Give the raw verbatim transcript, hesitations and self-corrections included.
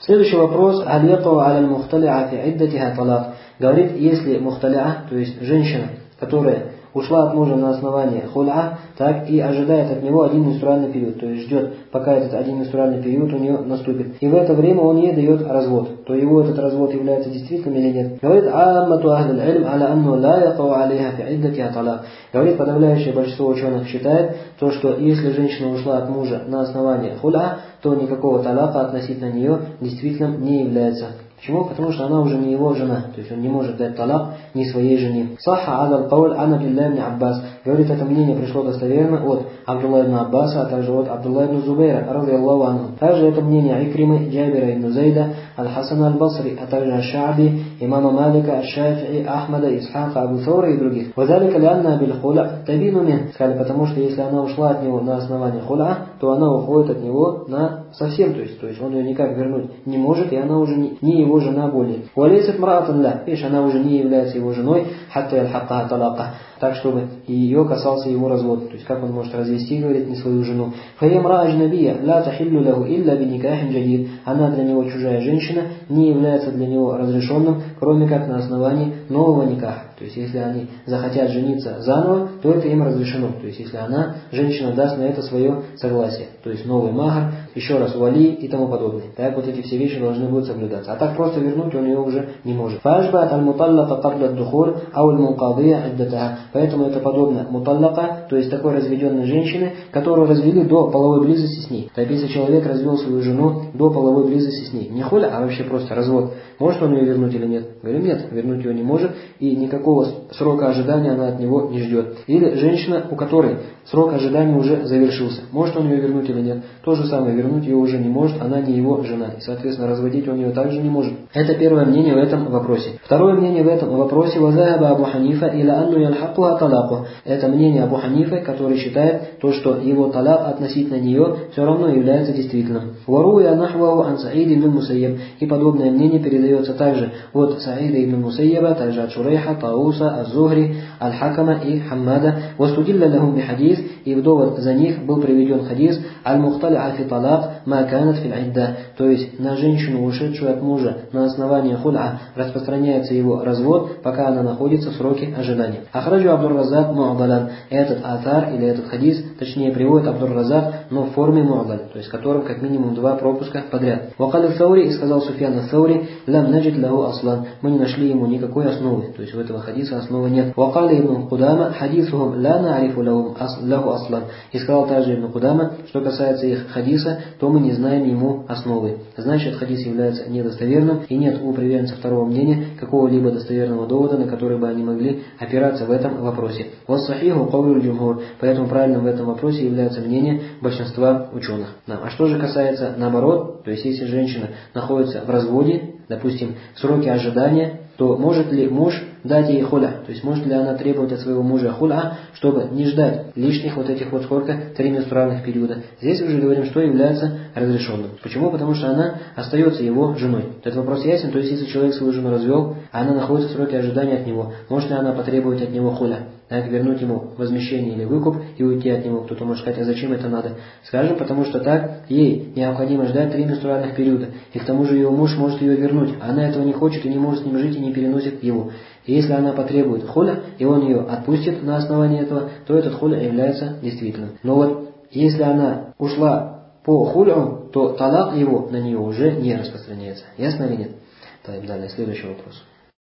Следующий вопрос. Аль якау аля мухталиа фи иддатиха талак. Говорит, если мухталиа, то есть женщина, которая ушла от мужа на основании хуля, так и ожидает от него один менструальный период, то есть ждет, пока этот один менструальный период у нее наступит. И в это время он ей дает развод, то его этот развод является действительным или нет. Говорит, аммату ахлил илм аля анну ла якау алейха фи иддатиха талак. Говорит, подавляющее большинство ученых считает, то, что если женщина ушла от мужа на основании хуля, то никакого талака относительно нее действительно не является. Почему? Потому что она уже не его жена, то есть он не может дать талак ни своей жене. Саха адал кауль ан Абдулла ибн Аббас. Говорит, это мнение пришло достоверно от Абдулла ибн Аббаса, а также от Абдулла ибн Зубейра, радийаллаху анху. Также это мнение Икримы, Джабира ибн Зайда, Аль-Хасана аль-Басри, а также Аш-Ша'би, имама Малика, Аш-Шафи'и, Ахмада, Исхака, Абу Саура и других. Вазалика лянна биль хуля табину мин. Сказали, потому что если она ушла от него на основании хуля, то она уходит от него на совсем, то есть, то есть он ее никак вернуть не может, и она уже не, не его жена более. Валейсат мраатан ля, видишь, она уже не является его женой, хатта ялхакка талака, так чтобы ее касался его развод. То есть как он может развести, говорит, не свою жену. Фаямра аджнабия ла тахиллу лаху илля биникахин джадид. Она для него чужая женщина, не является для него разрешенным, кроме как на основании нового никаха. То есть если они захотят жениться заново, то это им разрешено. То есть если она, женщина, даст на это свое согласие. То есть новый махар, еще раз вали и тому подобное. Так вот эти все вещи должны будут соблюдаться. А так просто вернуть он ее уже не может. Фашбат аль-муталлака кабля ад-духуль ау аль-мункадия иддатаха. Поэтому это подобно муталлака, то есть такой разведенной женщины, которую развели до половой близости с ней. Так если человек развел свою жену до половой близости с ней, не хуля, а вообще просто развод, может он ее вернуть или нет? Говорим, нет, вернуть ее не может, и никакого срока ожидания она от него не ждет. Или женщина, у которой срок ожидания уже завершился, может он ее вернуть или нет? То же самое, вернуть ее уже не может, она не его жена, и соответственно разводить он ее также не может. Это первое мнение в этом вопросе. Второе мнение в этом вопросе вазаба Абу Ханифа иля анну ялхакуха талаку. Это мнение Абу Ханифы, который считает то, что его талак относительно нее все равно является действительным. Варуя нахвау ан Саид ибн Мусайяб. И подобное мнение передается также от Саида ибн Мусайяба, также от Шурейха, Тауса, Аз-Зухри, Аль-Хакама и Хаммада. Вастудилля лахум би хадис. И в довод за них был приведен хадис аль-мухталиа фи талак ма канат фи аль-идда. То есть на женщину, ушедшую от мужа на основании хуля, распространяется его развод, пока она находится в сроке ожидания. Ахраджу Абдур-Разак му'адалан. Этот атар или этот хадис, точнее приводит Абдур-Разак, но в форме му'адаль, то есть в котором как минимум два пропуска подряд. Вакаль Саури, и сказал Суфьян ас-Саури, лам наджид лаху аслан. Мы не нашли ему никакой основы, то есть у этого хадиса основы нет. Вакали ибн Кудама, хадисухум ла на'рифу лаху аслан. И сказал также ибн Кудама, что касается их хадиса, то мы не знаем ему основы. Значит, хадис является недостоверным, и нет у приверженцев второго мнения какого-либо достоверного довода, на который бы они могли опираться в этом вопросе. Вассахиху каулю джумхур. Поэтому правильным в этом вопросе является мнение большинства ученых. А что же касается наоборот, то есть если женщина находится в разводе, допустим, в сроке ожидания, то может ли муж дать ей хуля? То есть может ли она требовать от своего мужа хуля, чтобы не ждать лишних вот этих вот сколько? Три менструальных периода. Здесь уже говорим, что является разрешенным. Почему? Потому что она остается его женой. Этот вопрос ясен. То есть если человек свою жену развел, а она находится в сроке ожидания от него, может ли она потребовать от него хуля? Так, вернуть ему возмещение или выкуп и уйти от него. Кто-то может сказать, а зачем это надо? Скажем, потому что так ей необходимо ждать три менструальных периода. И к тому же ее муж может ее вернуть. А она этого не хочет и не может с ним жить и не переносит его. И если она потребует хуля, и он ее отпустит на основании этого, то этот хуля является действительным. Но вот если она ушла по хулю, то талак его на нее уже не распространяется. Ясно или нет? Так, далее, следующий вопрос.